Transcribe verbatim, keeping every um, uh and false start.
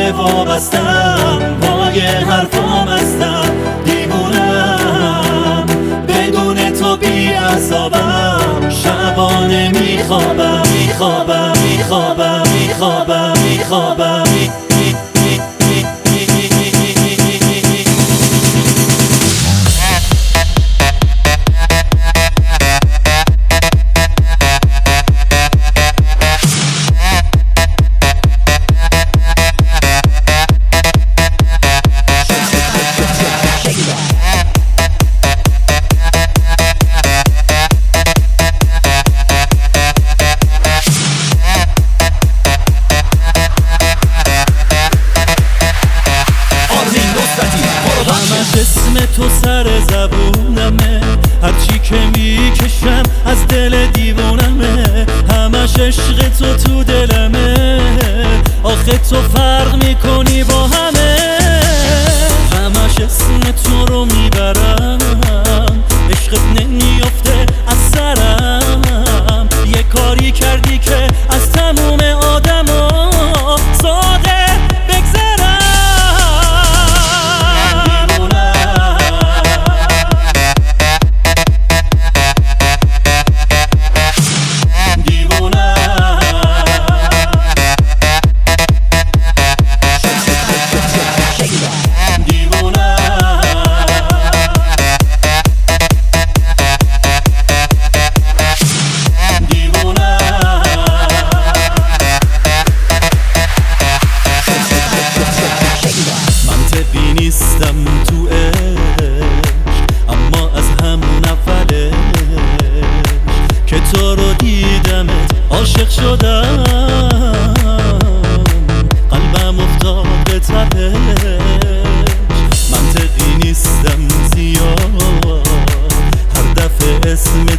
دیگه وابستم، پای حرفام هستم، دیوونم بدون تو بی عذابم، شبانه میخوابم میخوابم میخوابم میخوابم میخوابم اسم تو سر زبونمه، هرچی که میکشم از دل دیوونمه، همش عشق تو تو دلمه، آخه تو فرق میکنی با همه، همش اسم تو رو میبرم، عشقت نمیافته از سرم، یه کاری کردی که از تموم آدما ساده نیستم تو عشق، اما از همون اولش که تو رو دیدمت عاشق شدم، قلبم افتاد به تپش، منطقی نیستم زیاد، هر دفعه اسم